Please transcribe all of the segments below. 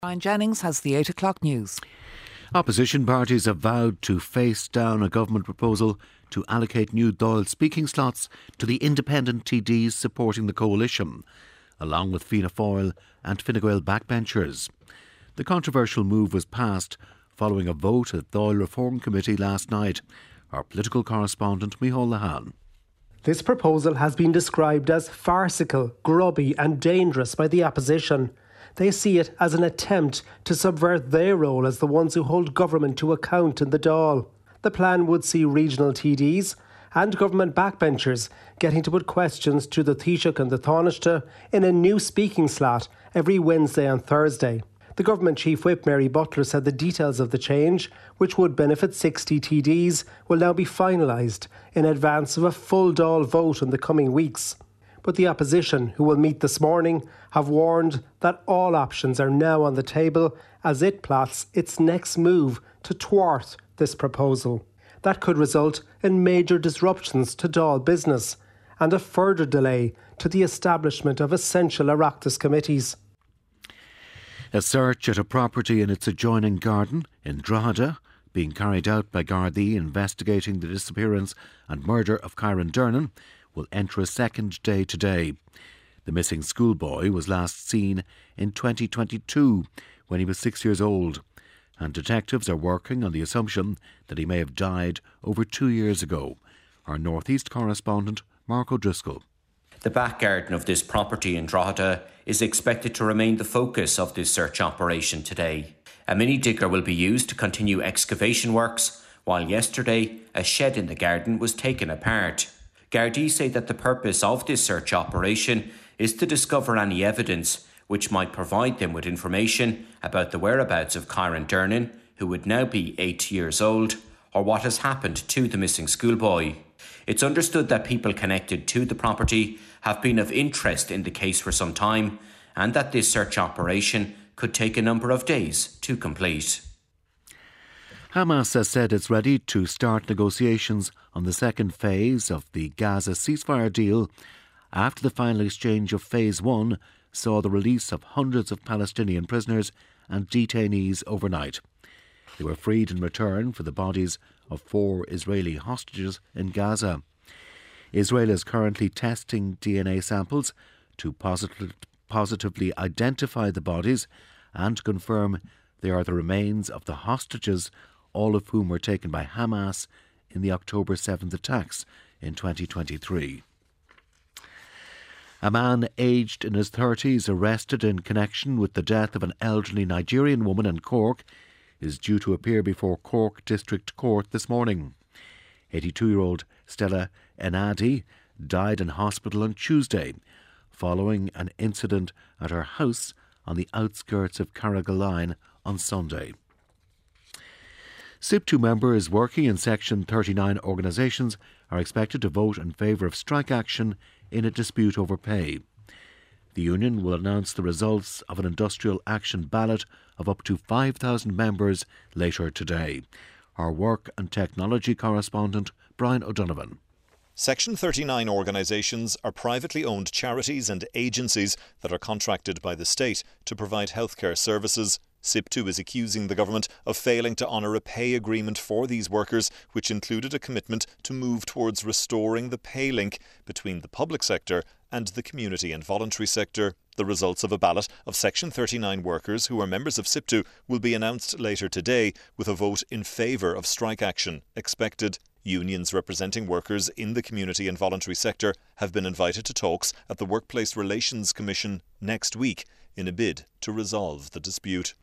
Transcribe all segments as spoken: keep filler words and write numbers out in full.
Brian Jennings has the eight o'clock news. Opposition parties have vowed to face down a government proposal to allocate new Dáil speaking slots to the independent T Ds supporting the coalition, along with Fianna Fáil and Fine Gael backbenchers. The controversial move was passed following a vote at Dáil Reform Committee last night. Our political correspondent Micheál Lehane. This proposal has been described as farcical, grubby and dangerous by the opposition. They see it as an attempt to subvert their role as the ones who hold government to account in the Dáil. The plan would see regional T Ds and government backbenchers getting to put questions to the Taoiseach and the Taoiseach in a new speaking slot every Wednesday and Thursday. The government chief whip Mary Butler said the details of the change, which would benefit sixty T Ds, will now be finalised in advance of a full Dáil vote in the coming weeks. But the opposition, who will meet this morning, have warned that all options are now on the table as it plots its next move to thwart this proposal. That could result in major disruptions to Dáil business and a further delay to the establishment of essential Oireachtas committees. A search at a property in its adjoining garden in Drogheda, being carried out by Gardaí investigating the disappearance and murder of Kyran Dernan, will enter a second day today. The missing schoolboy was last seen in twenty twenty-two when he was six years old, and detectives are working on the assumption that he may have died over two years ago. Our North East correspondent Mark O'Driscoll. The back garden of this property in Drogheda is expected to remain the focus of this search operation today. A mini digger will be used to continue excavation works, while yesterday a shed in the garden was taken apart. Gardaí say that the purpose of this search operation is to discover any evidence which might provide them with information about the whereabouts of Kyran Dernan, who would now be eight years old, or what has happened to the missing schoolboy. It's understood that people connected to the property have been of interest in the case for some time, and that this search operation could take a number of days to complete. Hamas has said it's ready to start negotiations on the second phase of the Gaza ceasefire deal after the final exchange of phase one saw the release of hundreds of Palestinian prisoners and detainees overnight. They were freed in return for the bodies of four Israeli hostages in Gaza. Israel is currently testing D N A samples to posit- positively identify the bodies and confirm they are the remains of the hostages, all of whom were taken by Hamas in the October seventh attacks in twenty twenty-three. A man aged in his thirties arrested in connection with the death of an elderly Nigerian woman in Cork is due to appear before Cork District Court this morning. eighty-two-year-old Stella Enadi died in hospital on Tuesday following an incident at her house on the outskirts of Carrigaline on Sunday. S I P two members working in Section thirty-nine organisations are expected to vote in favour of strike action in a dispute over pay. The union will announce the results of an industrial action ballot of up to five thousand members later today. Our work and technology correspondent Brian O'Donovan. Section thirty-nine organisations are privately owned charities and agencies that are contracted by the state to provide healthcare services. S I P two is accusing the government of failing to honour a pay agreement for these workers, which included a commitment to move towards restoring the pay link between the public sector and the community and voluntary sector. The results of a ballot of Section thirty-nine workers who are members of S I P two will be announced later today, with a vote in favour of strike action expected. Unions representing workers in the community and voluntary sector have been invited to talks at the Workplace Relations Commission next week in a bid to resolve the dispute.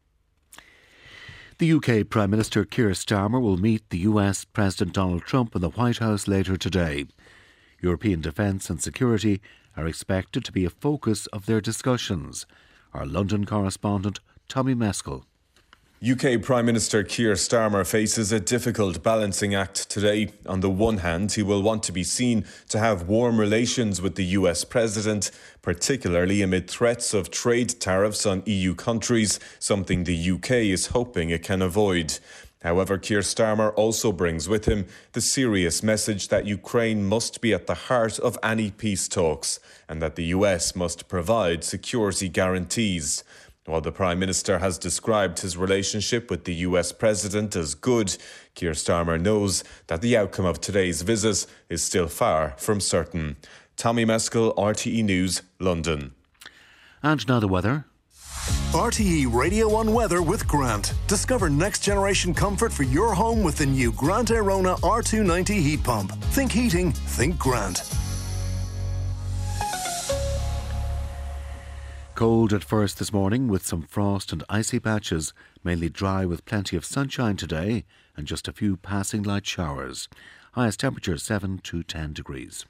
The U K Prime Minister Keir Starmer will meet the U S President Donald Trump in the White House later today. European defence and security are expected to be a focus of their discussions. Our London correspondent Tommy Meskell. U K Prime Minister Keir Starmer faces a difficult balancing act today. On the one hand, he will want to be seen to have warm relations with the U S President, particularly amid threats of trade tariffs on E U countries, something the U K is hoping it can avoid. However, Keir Starmer also brings with him the serious message that Ukraine must be at the heart of any peace talks and that the U S must provide security guarantees. While the Prime Minister has described his relationship with the U S President as good, Keir Starmer knows that the outcome of today's visit is still far from certain. Tommy Meskel, R T E News, London. And now the weather. R T E Radio one Weather with Grant. Discover next generation comfort for your home with the new Grant Airona R two ninety heat pump. Think heating, think Grant. Cold at first this morning with some frost and icy patches, mainly dry with plenty of sunshine today and just a few passing light showers. Highest temperature seven to ten degrees.